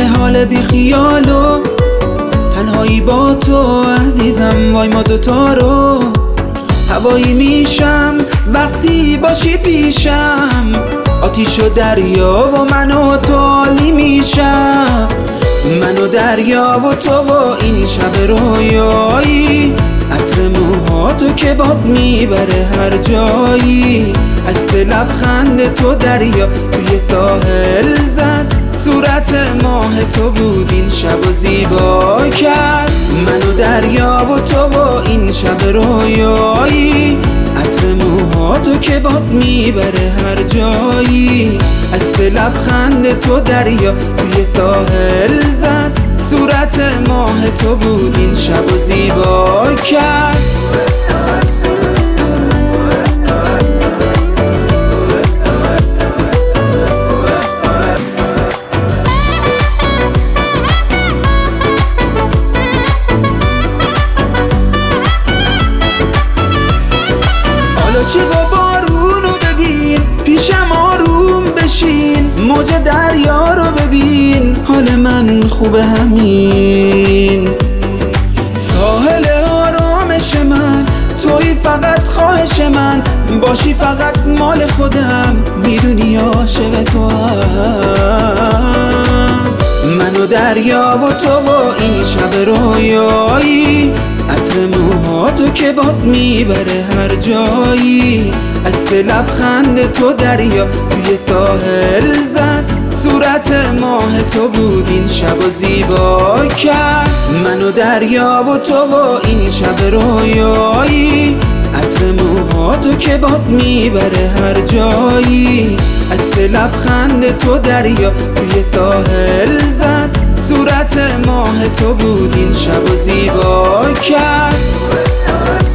یه حال بی خیال و تنهایی با تو عزیزم، وای ما دوتا رو هوایی میشم وقتی باشی پیشم، آتیش و دریا و من و تو عالی میشم، من و دریا و تو و این شب رویایی، عطر موهاتو که باد میبره هر جایی، عکس لبخند تو دریا توی ساحل زد، صورت ماه تو بود این شب و زیبا کرد، من و دریا و تو و این شب رویایی، عطر موهاتو که باد میبره هر جایی، عکس لبخند تو دریا توی ساحل زد، صورت ماه تو بود این شب و زیبا کرد. حالا چی با بارونو ببین، پیشم آروم بشین، موج دریا رو ببین، حال من خوبه همین، ساحل آرامش من توی فقط خواهش من، باشی فقط مال خودم، میدونی عاشق تو هم، من و دریا و تو و این شب رویایی، عطر موهاتو که باد میبره هر جایی، عکس لبخند تو دریا توی ساحل زد، صورت ماه تو بود این شب و زیبا کرد، من و دریا و تو و این شب رویایی، عطر موهاتو که باد میبره هر جایی، عکس لبخند تو دریا توی ساحل زد، صورت ماه تو بود این شب و زیبا کرد.